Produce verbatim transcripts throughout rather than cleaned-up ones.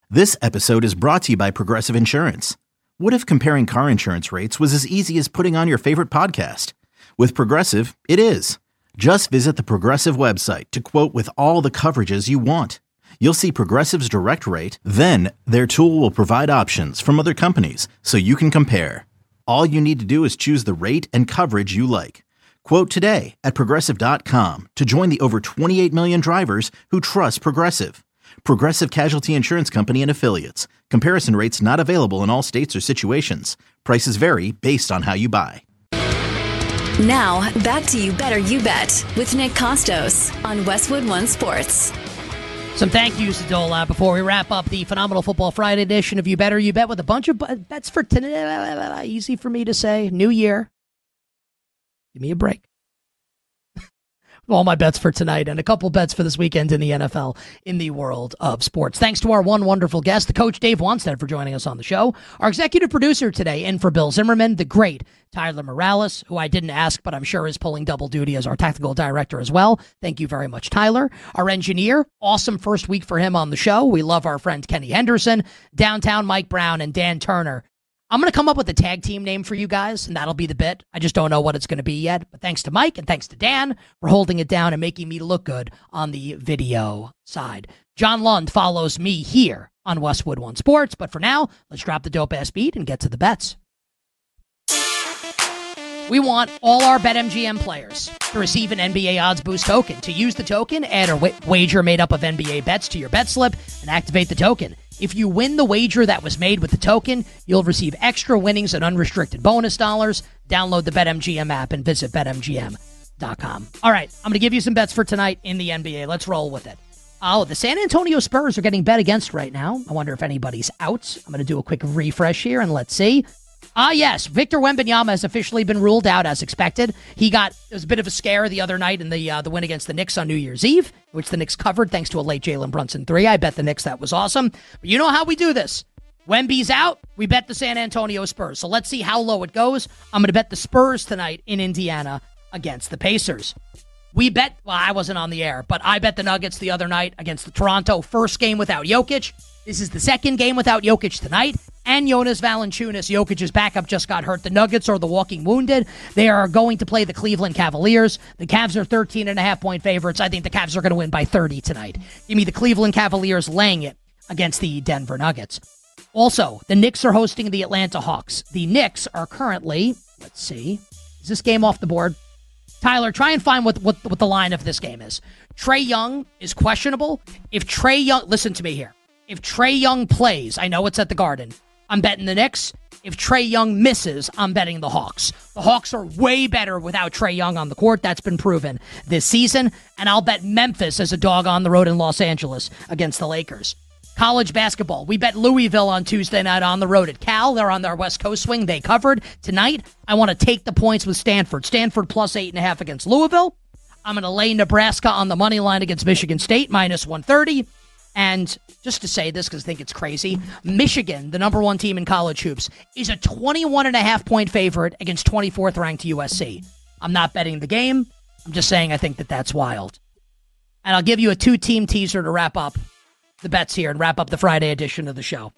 This episode is brought to you by Progressive Insurance. What if comparing car insurance rates was as easy as putting on your favorite podcast? With Progressive, it is. Just visit the Progressive website to quote with all the coverages you want. You'll see Progressive's direct rate, then their tool will provide options from other companies so you can compare. All you need to do is choose the rate and coverage you like. Quote today at Progressive dot com to join the over twenty-eight million drivers who trust Progressive. Progressive Casualty Insurance Company and Affiliates. Comparison rates not available in all states or situations. Prices vary based on how you buy. Now, back to You Better You Bet with Nick Costos on Westwood One Sports. Some thank yous to dole out before we wrap up the Phenomenal Football Friday edition of You Better You Bet with a bunch of bets for tonight. Easy for me to say. New year. Give me a break. All my bets for tonight and a couple bets for this weekend in the N F L in the world of sports. Thanks to our one wonderful guest, the coach Dave Wanstead, for joining us on the show. Our executive producer today, in for Bill Zimmerman, the great Tyler Morales, who I didn't ask, but I'm sure is pulling double duty as our technical director as well. Thank you very much, Tyler. Our engineer, awesome first week for him on the show. We love our friend Kenny Henderson, downtown Mike Brown, and Dan Turner. I'm going to come up with a tag team name for you guys, and that'll be the bit. I just don't know what it's going to be yet. But thanks to Mike and thanks to Dan for holding it down and making me look good on the video side. John Lund follows me here on Westwood One Sports. But for now, let's drop the dope-ass beat and get to the bets. We want all our BetMGM players to receive an N B A Odds Boost token. To use the token, add a wa- wager made up of N B A bets to your bet slip and activate the token. If you win the wager that was made with the token, you'll receive extra winnings and unrestricted bonus dollars. Download the BetMGM app and visit Bet M G M dot com. All right, I'm going to give you some bets for tonight in the N B A. Let's roll with it. Oh, the San Antonio Spurs are getting bet against right now. I wonder if anybody's out. I'm going to do a quick refresh here and let's see. Ah, yes, Victor Wembanyama has officially been ruled out as expected. He got, it was a bit of a scare the other night in the uh, the win against the Knicks on New Year's Eve, which the Knicks covered thanks to a late Jalen Brunson three. I bet the Knicks that was awesome. But you know how we do this. Wemby's out, we bet the San Antonio Spurs. So let's see how low it goes. I'm going to bet the Spurs tonight in Indiana against the Pacers. We bet, well, I wasn't on the air, but I bet the Nuggets the other night against the Toronto. First game without Jokic. This is the second game without Jokic tonight. And Jonas Valanciunas, Jokic's backup, just got hurt. The Nuggets are the walking wounded. They are going to play the Cleveland Cavaliers. The Cavs are thirteen and a half point favorites. I think the Cavs are going to win by thirty tonight. Give me the Cleveland Cavaliers laying it against the Denver Nuggets. Also, the Knicks are hosting the Atlanta Hawks. The Knicks are currently, let's see, is this game off the board? Tyler, try and find what, what, what the line of this game is. Trae Young is questionable. If Trae Young, listen to me here. If Trae Young plays, I know it's at the Garden, I'm betting the Knicks. If Trae Young misses, I'm betting the Hawks. The Hawks are way better without Trae Young on the court. That's been proven this season. And I'll bet Memphis as a dog on the road in Los Angeles against the Lakers. College basketball. We bet Louisville on Tuesday night on the road at Cal. They're on their West Coast swing. They covered. Tonight, I want to take the points with Stanford. Stanford plus eight and a half against Louisville. I'm going to lay Nebraska on the money line against Michigan State, minus one thirty. And just to say this, because I think it's crazy, Michigan, the number one team in college hoops, is a twenty-one and a half point favorite against twenty-fourth ranked U S C. I'm not betting the game. I'm just saying I think that that's wild. And I'll give you a two-team teaser to wrap up the bets here and wrap up the Friday edition of the show.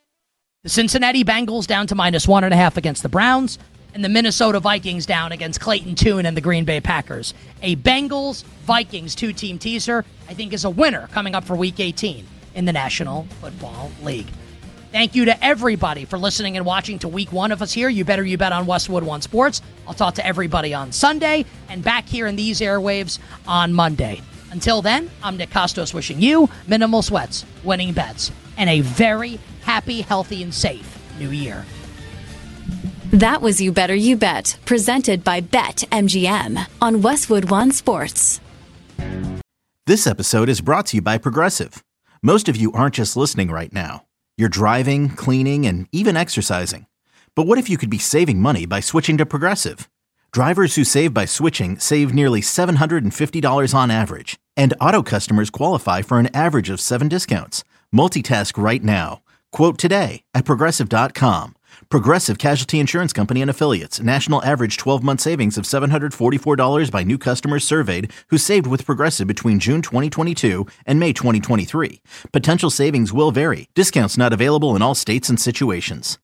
The Cincinnati Bengals down to minus one and a half against the Browns, and the Minnesota Vikings down against Clayton Tune and the Green Bay Packers. A Bengals-Vikings two-team teaser, I think, is a winner coming up for Week eighteen in the National Football League. Thank you to everybody for listening and watching to Week one of us here. You Better You Bet on Westwood One Sports. I'll talk to everybody on Sunday and back here in these airwaves on Monday. Until then, I'm Nick Costos wishing you minimal sweats, winning bets, and a very happy, healthy, and safe new year. That was You Better You Bet, presented by BetMGM on Westwood One Sports. This episode is brought to you by Progressive. Most of you aren't just listening right now. You're driving, cleaning, and even exercising. But what if you could be saving money by switching to Progressive? Drivers who save by switching save nearly seven hundred fifty dollars on average. And auto customers qualify for an average of seven discounts. Multitask right now. Quote today at Progressive dot com. Progressive Casualty Insurance Company and Affiliates. National average twelve-month savings of seven hundred forty-four dollars by new customers surveyed who saved with Progressive between June twenty twenty-two and May twenty twenty-three. Potential savings will vary. Discounts not available in all states and situations.